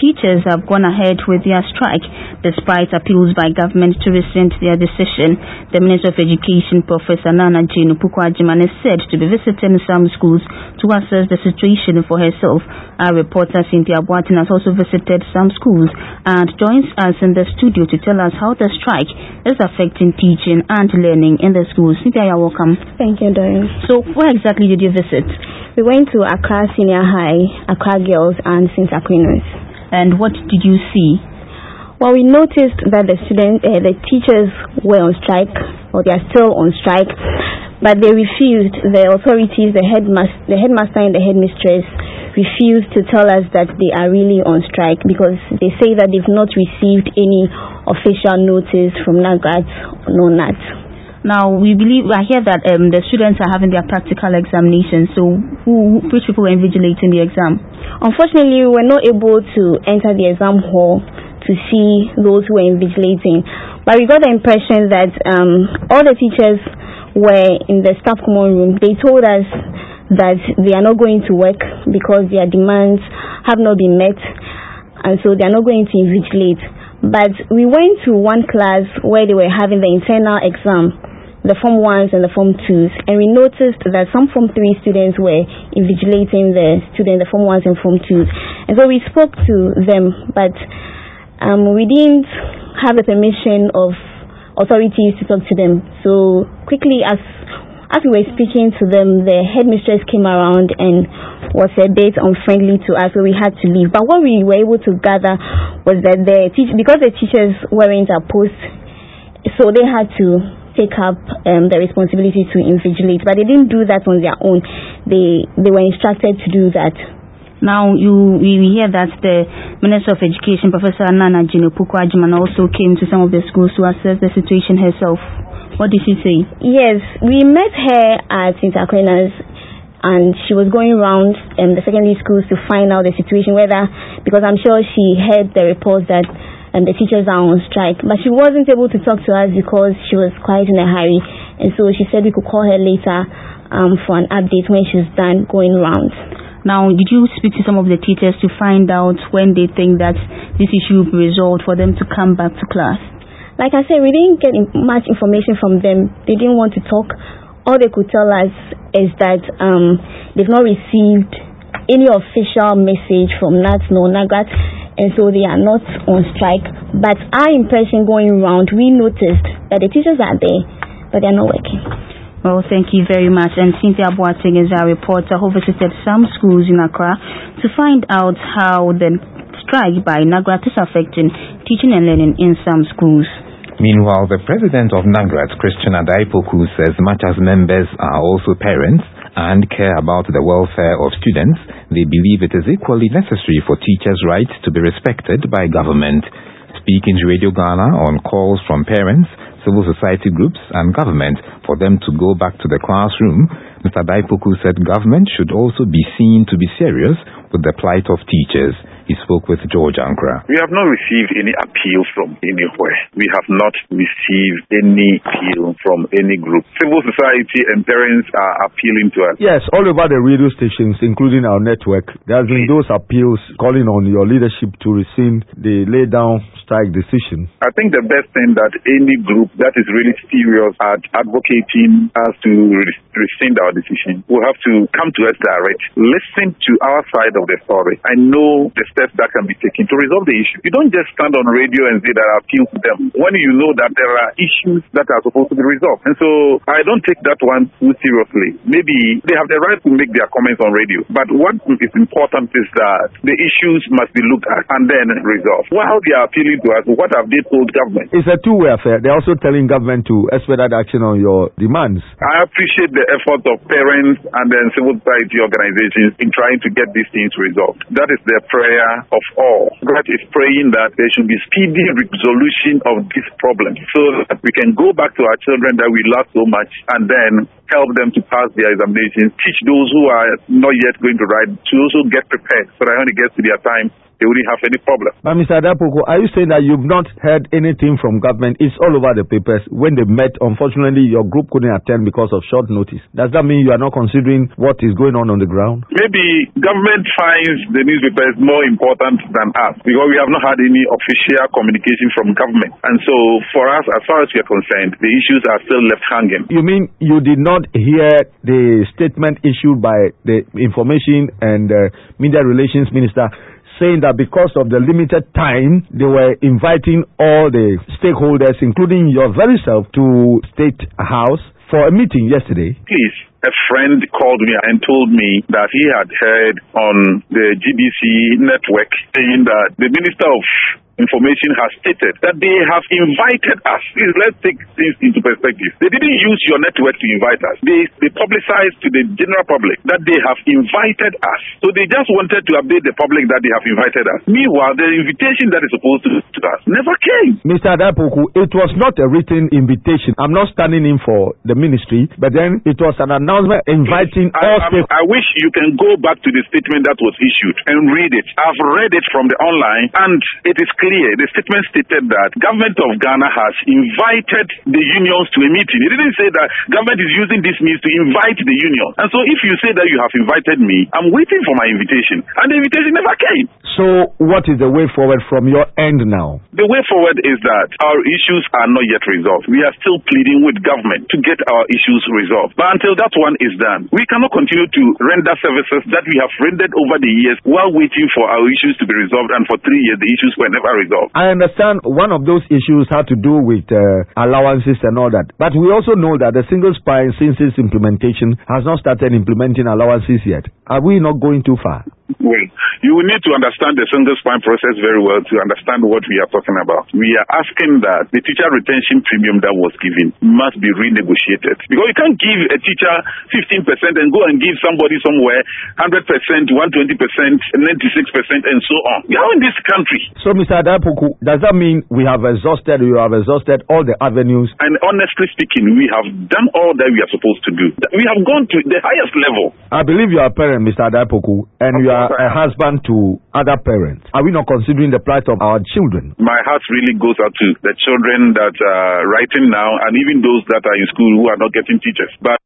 teachers have gone ahead with their strike despite appeals by government to rescind their decision. The Minister of Education, Professor Nana Jane Opoku-Agyeman, is said to be visiting some schools to assess the situation for herself. Our reporter Cynthia Boateng has also visited some schools and joins us in the studio to tell us how the strike is affecting teaching and learning in the schools. Cynthia, you're welcome. Thank you, Doreen. So, where exactly did you visit? We went to Accra Senior High, Accra Girls, and St. Aquinas. And what did you see? Well, we noticed that the teachers were on strike, or they are still on strike, but they refused. The authorities, the headmaster and the headmistress, refused to tell us that they are really on strike because they say that they've not received any official notice from NAGRAT or NAT. Now, I hear that the students are having their practical examinations, so which people were invigilating the exam? Unfortunately, we were not able to enter the exam hall to see those who were invigilating, but we got the impression that all the teachers were in the staff common room. They told us that they are not going to work because their demands have not been met, and so they are not going to invigilate. But we went to one class where they were having the internal exam, the Form 1s and the Form 2s, and we noticed that some Form 3 students were invigilating the Form 1s and Form 2s. And so we spoke to them, but we didn't have the permission of authorities to talk to them. So quickly, as we were speaking to them, the headmistress came around and was a bit unfriendly to us, so we had to leave. But what we were able to gather was that because the teachers weren't opposed, so they had to take up the responsibility to invigilate. But they didn't do that on their own. They were instructed to do that. Now, we hear that the Minister of Education, Professor Nana Jane Opoku-Agyeman, also came to some of the schools to assess the situation herself. What did she say? Yes, we met her at St. Aquinas, and she was going around the secondary schools to find out the situation, because I'm sure she heard the reports that the teachers are on strike. But she wasn't able to talk to us because she was quite in a hurry, and so she said we could call her later for an update when she's done going around. Now, did you speak to some of the teachers to find out when they think that this issue will be resolved for them to come back to class? Like I said, we didn't get much information from them. They didn't want to talk. All they could tell us is that they've not received any official message from NAT nor NAGRAT, and so they are not on strike. But our impression going around, we noticed that the teachers are there, but they are not working. Well, thank you very much. And Cynthia Boateng is our reporter who visited some schools in Accra to find out how the strike by NAGRAT is affecting teaching and learning in some schools. Meanwhile, the president of NAGRAT, Christian Adaipoku, says much as members are also parents and care about the welfare of students, they believe it is equally necessary for teachers' rights to be respected by government. Speaking to Radio Ghana on calls from parents, civil society groups and government for them to go back to the classroom, Mr. Adaipoku said government should also be seen to be serious with the plight of teachers. He spoke with George Ankra. We have not received any appeal from anywhere. We have not received any appeal from any group. Civil society and parents are appealing to us. Yes, all over the radio stations, including our network, there has been those appeals calling on your leadership to rescind the lay-down strike decision. I think the best thing that any group that is really serious at advocating us to rescind our decision will have to come to us direct, listen to our side of the story. I know the steps that can be taken to resolve the issue. You don't just stand on radio and say that I appeal to them when you know that there are issues that are supposed to be resolved. And so I don't take that one too seriously. Maybe they have the right to make their comments on radio, but what is important is that the issues must be looked at and then resolved. While they are appealing to us, what have they told government? It's a two-way affair. They're also telling government to expedite action on your demands. I appreciate the efforts of parents and then civil society organizations in trying to get these things resolved. That is the prayer of all. God is praying that there should be speedy resolution of this problem so that we can go back to our children that we love so much and then help them to pass their examinations, teach those who are not yet going to write to also get prepared so that when it gets to their time, they wouldn't have any problem. But Mr. Adapoko, are you saying that you've not heard anything from government? It's all over the papers. When they met, unfortunately, your group couldn't attend because of short notice. Does that mean you are not considering what is going on the ground? Maybe government finds the newspapers more important than us because we have not had any official communication from government. And so for us, as far as we are concerned, the issues are still left hanging. You mean you did not hear the statement issued by the Information and Media Relations Minister saying that because of the limited time, they were inviting all the stakeholders, including your very self, to State House for a meeting yesterday? Please. A friend called me and told me that he had heard on the GBC network saying that the Minister of Information has stated that they have invited us. Please, let's take things into perspective. They didn't use your network to invite us. They publicized to the general public that they have invited us. So they just wanted to update the public that they have invited us. Meanwhile, the invitation that is supposed to us never came. Mr. Adapoku, it was not a written invitation. I'm not standing in for the ministry, but then it was an announcement inviting all stakeholders. I wish you can go back to the statement that was issued and read it. I've read it from the online, and it is clear. The statement stated that government of Ghana has invited the unions to a meeting. It didn't say that government is using this means to invite the union. And so if you say that you have invited me, I'm waiting for my invitation. And the invitation never came. So what is the way forward from your end now? The way forward is that our issues are not yet resolved. We are still pleading with government to get our issues resolved. But until that one is done, we cannot continue to render services that we have rendered over the years while waiting for our issues to be resolved. And for 3 years, the issues were never resolved. I understand one of those issues had to do with allowances and all that. But we also know that the single spine, since its implementation, has not started implementing allowances yet. Are we not going too far? Well, you will need to understand the single spine process very well to understand what we are talking about. We are asking that the teacher retention premium that was given must be renegotiated. Because you can't give a teacher 15% and go and give somebody somewhere 100%, 120%, 96% and so on. We are in this country. So, Mr. Adapoku, does that mean you have exhausted all the avenues? And honestly speaking, we have done all that we are supposed to do. We have gone to the highest level. I believe you are a parent, Mr. Adapoku, and you are a husband to other parents. Are we not considering the plight of our children? My heart really goes out to the children that are writing now and even those that are in school who are not getting teachers. But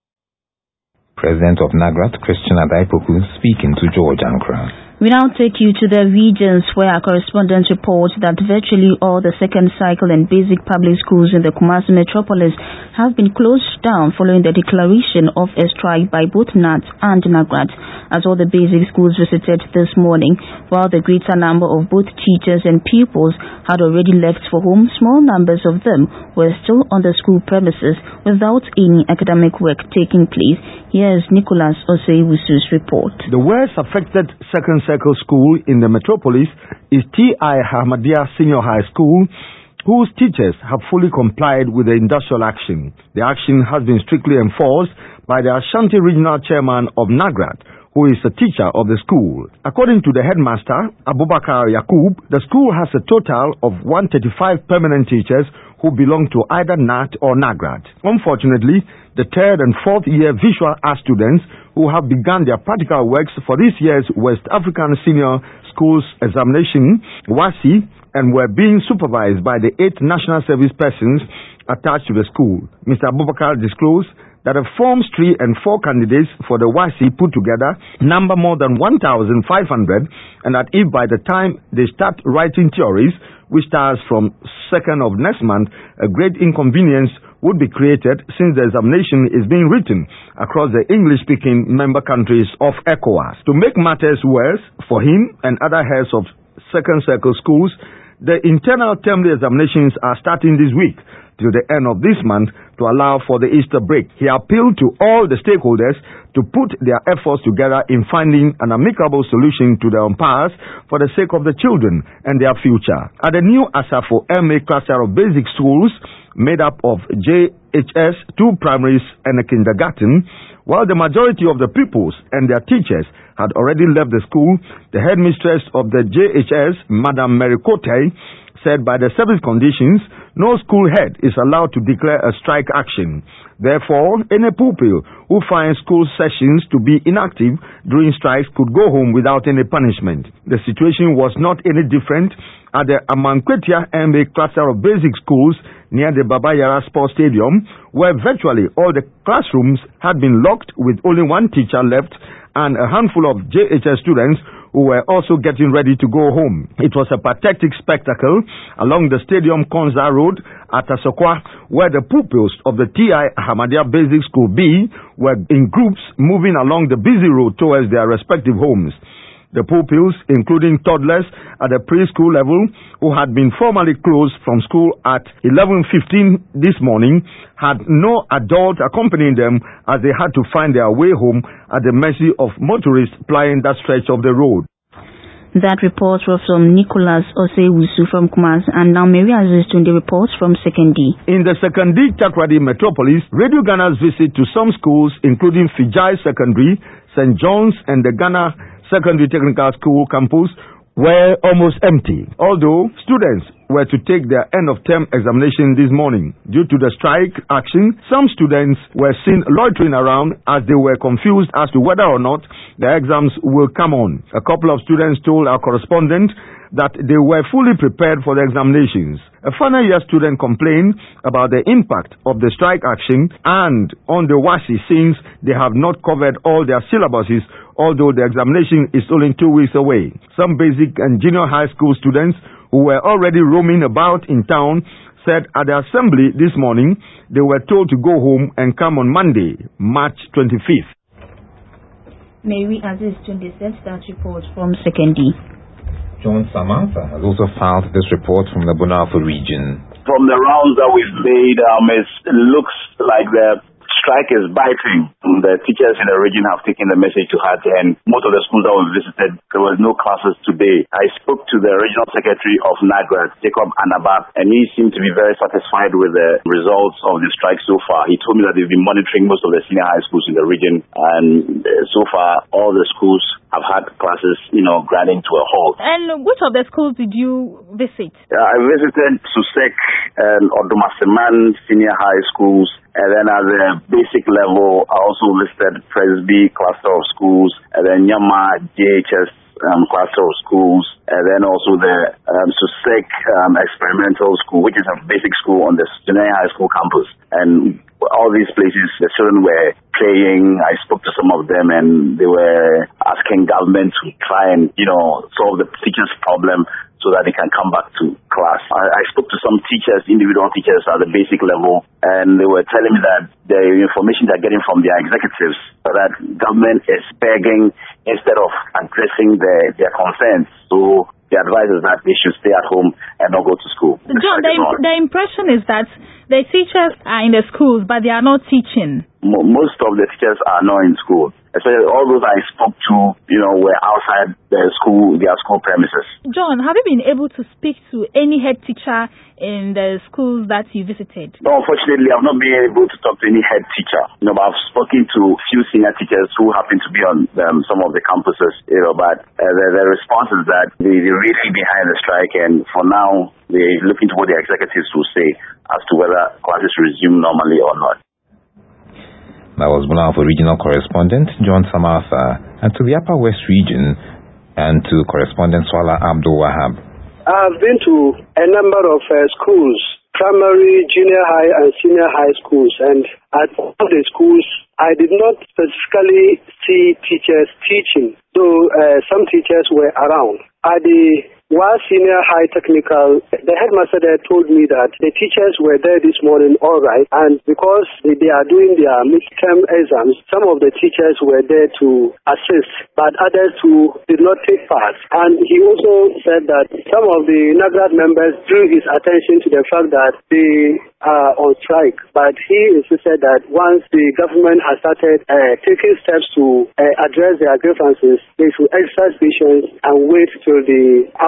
President of NAGRAT, Christian Adaipoku, speaking to George Ankra. We now take you to the regions where our correspondents report that virtually all the second cycle and basic public schools in the Kumasi metropolis have been closed down following the declaration of a strike by both NAT and NAGRAT, as all the basic schools visited this morning. While the greater number of both teachers and pupils had already left for home, small numbers of them were still on the school premises without any academic work taking place. Here's Nicholas Oseiwusu's report. The worst affected second circle school in the metropolis is T.I. Ahmadiyya Senior High School, whose teachers have fully complied with the industrial action. The action has been strictly enforced by the Ashanti Regional Chairman of NAGRAT, who is a teacher of the school. According to the headmaster, Abubakar Yakub, the school has a total of 135 permanent teachers who belong to either NAT or NAGRAT. Unfortunately, the third and fourth year visual art students who have begun their practical works for this year's West African Senior Schools Examination, WASI, and were being supervised by the 8 national service persons attached to the school. Mr. Abubakar disclosed that the Forms 3 and 4 candidates for the WASI put together number more than 1,500, and that if by the time they start writing theories, which starts from 2nd of next month, a great inconvenience would be created since the examination is being written across the English-speaking member countries of ECOWAS. To make matters worse for him and other heads of second circle schools, the internal term examinations are starting this week till the end of this month to allow for the Easter break. He appealed to all the stakeholders to put their efforts together in finding an amicable solution to the impasse for the sake of the children and their future. At the new Asafo MA cluster of basic schools, made up of JHS, 2 primaries and a kindergarten, while the majority of the pupils and their teachers had already left the school, the headmistress of the JHS, Madam Mary Kote, said by the service conditions, no school head is allowed to declare a strike action. Therefore, any pupil who finds school sessions to be inactive during strikes could go home without any punishment. The situation was not any different at the Amankwetia MA cluster of basic schools near the Baba Yara Sports Stadium, where virtually all the classrooms had been locked with only one teacher left and a handful of JHS students who were also getting ready to go home. It was a pathetic spectacle along the Stadium Konza Road at Asokwa, where the pupils of the TI Ahmadiyya Basic School B were in groups moving along the busy road towards their respective homes. The pupils, including toddlers at the preschool level who had been formally closed from school at 11:15 this morning, had no adult accompanying them as they had to find their way home at the mercy of motorists plying that stretch of the road. That report was from Nicholas Osewusu from Kumasi, and now Mary Aziz Tunde reports from Sekondi. In the Sekondi Takoradi metropolis, Radio Ghana's visit to some schools, including Fijai Secondary, St. John's, and the Ghana Secondary Technical School campus, were almost empty, although students were to take their end-of-term examination this morning. Due to the strike action, some students were seen loitering around as they were confused as to whether or not the exams will come on. A couple of students told our correspondent that they were fully prepared for the examinations. A final year student complained about the impact of the strike action and on the WASI since they have not covered all their syllabuses, although the examination is only 2 weeks away. Some basic and junior high school students who were already roaming about in town said at the assembly this morning they were told to go home and come on Monday, March 25th. Mary Aziz Tunde sent that report from Sekondi. John Samantha has also filed this report from the Bunafo region. From the rounds that we've made, it looks like the strike is biting. The teachers in the region have taken the message to heart, and most of the schools that we visited, there was no classes today. I spoke to the regional secretary of NAGRAT, Jacob Anaba, and he seemed to be very satisfied with the results of the strike so far. He told me that they've been monitoring most of the senior high schools in the region, and so far all the schools have had classes, grinding to a halt. And which of the schools did you visit? I visited Susek and Odumaseman Senior High Schools, and then at the basic level, I also listed Presby Cluster of Schools, and then Nyama JHS Cluster of Schools, and then also the Susek Experimental School, which is a basic school on the junior high school campus. And all these places, the children were playing. I spoke to some of them, and they were asking government to try and, solve the teachers' problem so that they can come back to class. I spoke to some teachers, individual teachers at the basic level, and they were telling me that the information they're getting from their executives, that government is begging instead of addressing their concerns. So the advice is that they should stay at home and not go to school. John, the impression is that the teachers are in the schools, but they are not teaching. Most of the teachers are not in school. Especially all those I spoke to, were outside their school premises. John, have you been able to speak to any head teacher in the schools that you visited? No, unfortunately, I've not been able to talk to any head teacher. But I've spoken to few senior teachers who happen to be on some of the campuses, but the response is that they're really behind the strike, and for now, they're looking to what the executives will say as to whether classes resume normally or not. That was Bunafo regional correspondent John Samantha. And to the Upper West region and to correspondent Swala Abdul Wahab. I've been to a number of schools, primary, junior high and senior high schools, and at all the schools I did not specifically see teachers teaching, though some teachers were around. At the Senior High Technical, the headmaster there told me that the teachers were there this morning all right, and because they are doing their midterm exams, some of the teachers were there to assist, but others who did not take part. And he also said that some of the NAGRAT members drew his attention to the fact that they are on strike, but he insisted that once the government has started taking steps to address their grievances, they should exercise patience and wait till the outcome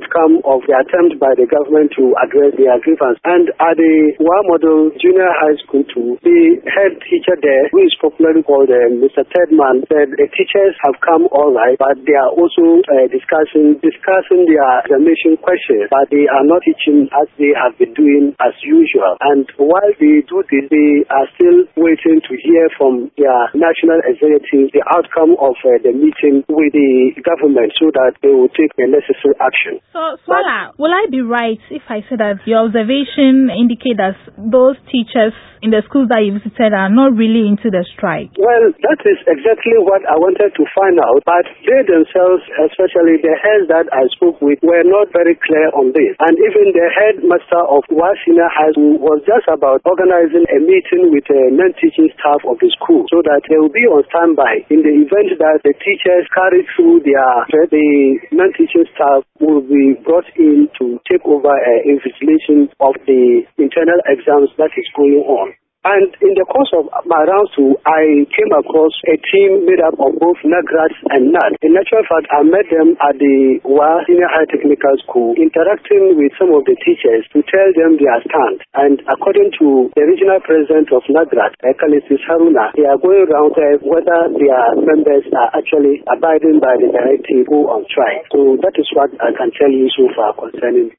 outcome of the attempt by the government to address their grievance. And at the Wa Model Junior High School too, the head teacher there, who is popularly called Mr. Tedman, said the teachers have come all right, but they are also discussing their examination questions, but they are not teaching as they have been doing as usual. And while they do this, they are still waiting to hear from their national executive the outcome of the meeting with the government so that they will take the necessary action. So, Swala, will I be right if I say that your observation indicates that those teachers in the schools that you visited are not really into the strike? Well, that is exactly what I wanted to find out, but they themselves, especially the heads that I spoke with, were not very clear on this. And even the headmaster of Wa Senior High School was just about organizing a meeting with the non-teaching staff of the school so that they will be on standby in the event that the teachers carry through the non-teaching staff will be brought in to take over invigilation of the internal exams that is going on. And in the course of my rounds too, I came across a team made up of both NAGRAT and NAD. In actual fact, I met them at the Wa Senior High Technical School, interacting with some of the teachers to tell them their stand. And according to the regional president of NAGRAT, Kalisis Haruna, they are going around whether their members are actually abiding by the directive on strike. So that is what I can tell you so far concerning.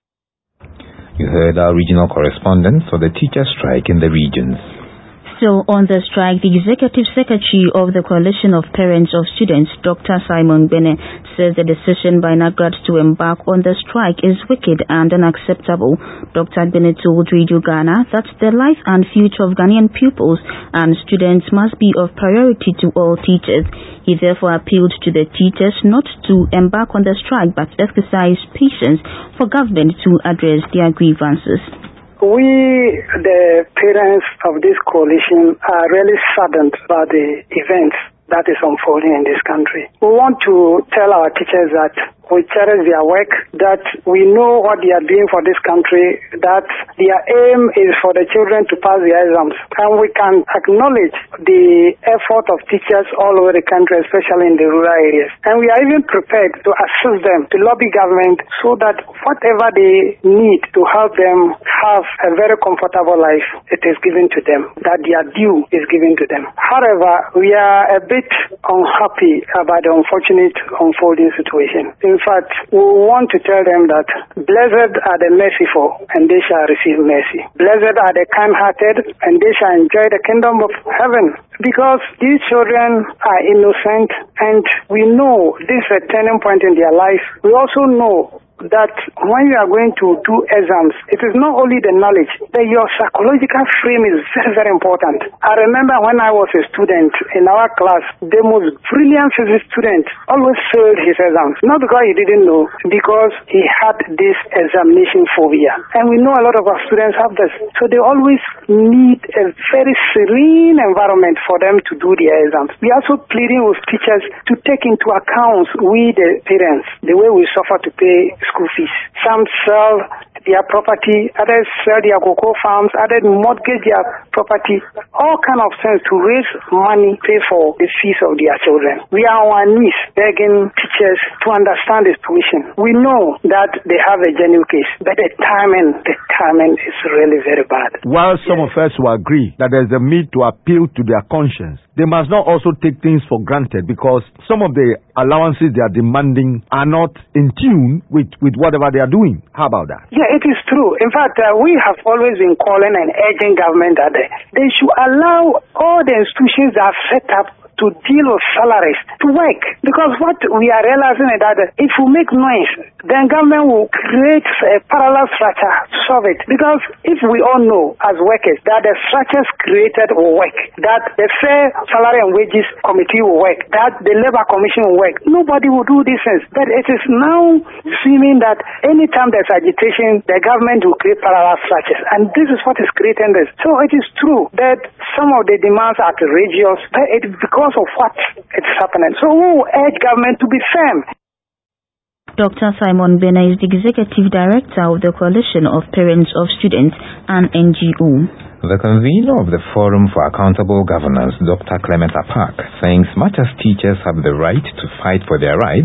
You heard our regional correspondent for the teacher strike in the regions. Still on the strike, the Executive Secretary of the Coalition of Parents of Students, Dr. Simon Bene, says the decision by NAGRAT to embark on the strike is wicked and unacceptable. Dr. Bene told Radio Ghana that the life and future of Ghanaian pupils and students must be of priority to all teachers. He therefore appealed to the teachers not to embark on the strike but exercise patience for government to address their grievances. We, the parents of this coalition, are really saddened by the events that is unfolding in this country. We want to tell our teachers that we cherish their work, that we know what they are doing for this country, that their aim is for the children to pass their exams. And we can acknowledge the effort of teachers all over the country, especially in the rural areas. And we are even prepared to assist them, to lobby government so that whatever they need to help them have a very comfortable life, it is given to them, that their due is given to them. However, we are a bit unhappy about the unfortunate unfolding situation. In fact, we want to tell them that blessed are the merciful, and they shall receive mercy. Blessed are the kind-hearted, and they shall enjoy the kingdom of heaven. Because these children are innocent, and we know this is a turning point in their life. We also know that when you are going to do exams, it is not only the knowledge, but your psychological frame is very, very important. I remember when I was a student in our class, the most brilliant physics student always failed his exams. Not because he didn't know, because he had this examination phobia. And we know a lot of our students have this. So they always need a very serene environment for them to do their exams. We are also pleading with teachers to take into account we, the parents, the way we suffer to pay school fees. Some sell their property, others sell their cocoa farms, others mortgage their property, all kind of things to raise money, pay for the fees of their children. We are on our knees begging teachers to understand this position. We know that they have a genuine case, but the timing is really very bad. While some of us will agree that there's a need to appeal to their conscience, they must not also take things for granted because some of the allowances they are demanding are not in tune with whatever they are doing. How about that? Yeah, it is true. In fact, we have always been calling and urging government that they should allow all the institutions that are set up to deal with salaries to work. Because what we are realizing is that if we make noise, then government will create a parallel structure to solve it. Because if we all know as workers that the structures created will work, that the Fair Salary and Wages Committee will work, that the Labour Commission will work, nobody will do these things. But it is now seeming that anytime there's agitation, the government will create parallel structures. And this is what is creating this. So it is true that some of the demands are outrageous, but it is because of what is happening. So we will urge government to be firm. Dr. Simon Bene is the Executive Director of the Coalition of Parents of Students, an NGO. The convener of the Forum for Accountable Governance, Dr. Clement Apak, thinks much as teachers have the right to fight for their rights,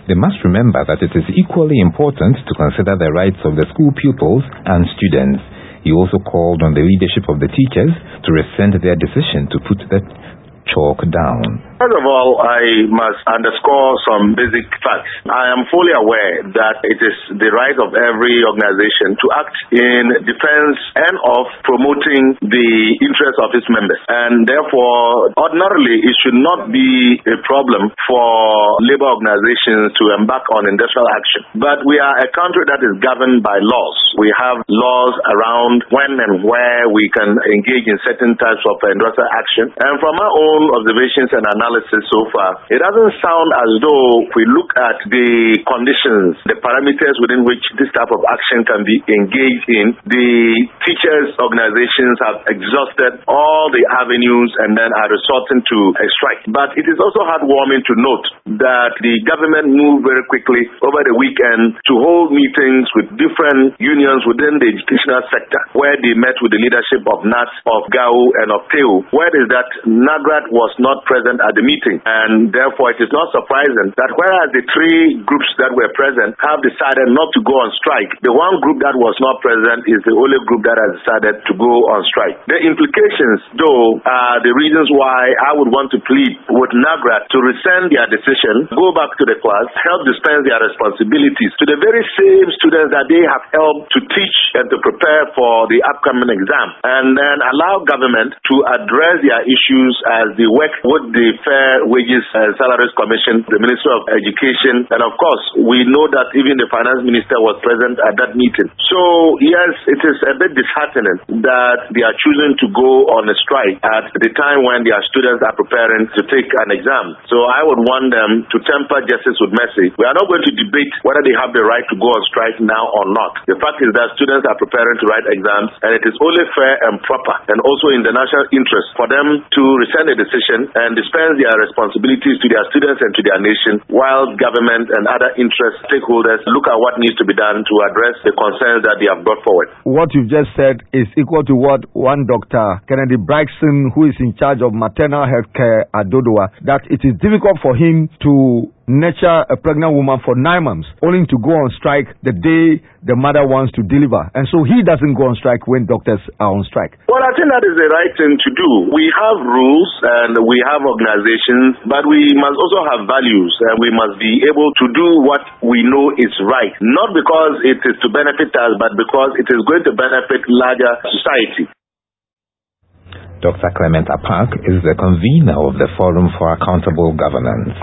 they must remember that it is equally important to consider the rights of the school pupils and students. He also called on the leadership of the teachers to rescind their decision to put the chalk down. First of all, I must underscore some basic facts. I am fully aware that it is the right of every organization to act in defense and of promoting the interests of its members. And therefore, ordinarily, it should not be a problem for labor organizations to embark on industrial action. But we are a country that is governed by laws. We have laws around when and where we can engage in certain types of industrial action. And from our own observations and analysis so far, it doesn't sound as though we look at the conditions, the parameters within which this type of action can be engaged in. The teachers' organizations have exhausted all the avenues and then are resorting to a strike. But it is also heartwarming to note that the government moved very quickly over the weekend to hold meetings with different unions within the educational sector, where they met with the leadership of NAT, of GAU, and of TEU. Where is that NAGRAT was not present at the meeting, and therefore it is not surprising that whereas the three groups that were present have decided not to go on strike, the one group that was not present is the only group that has decided to go on strike. The implications, though, are the reasons why I would want to plead with NAGRAT to rescind their decision, go back to the class, help dispense their responsibilities to the very same students that they have helped to teach and to prepare for the upcoming exam, and then allow government to address their issues as they work with the Fair Wages and Salaries Commission, the Ministry of Education, and of course, we know that even the Finance Minister was present at that meeting. So, yes, it is a bit disheartening that they are choosing to go on a strike at the time when their students are preparing to take an exam. So, I would want them to temper justice with mercy. We are not going to debate whether they have the right to go on strike now or not. The fact is that students are preparing to write exams, and it is only fair and proper and also in the national interest for them to rescind a decision and dispense their responsibilities to their students and to their nation, while government and other interest stakeholders look at what needs to be done to address the concerns that they have brought forward. What you've just said is equal to what one Dr. Kennedy Bragson, who is in charge of maternal health care at Dodowa, that it is difficult for him to nurture a pregnant woman for 9 months, only to go on strike the day the mother wants to deliver. And so he doesn't go on strike when doctors are on strike. Well, I think that is the right thing to do. We have rules and we have organizations, but we must also have values, and we must be able to do what we know is right. Not because it is to benefit us, but because it is going to benefit larger society. Dr. Clement Apak is the convener of the Forum for Accountable Governance.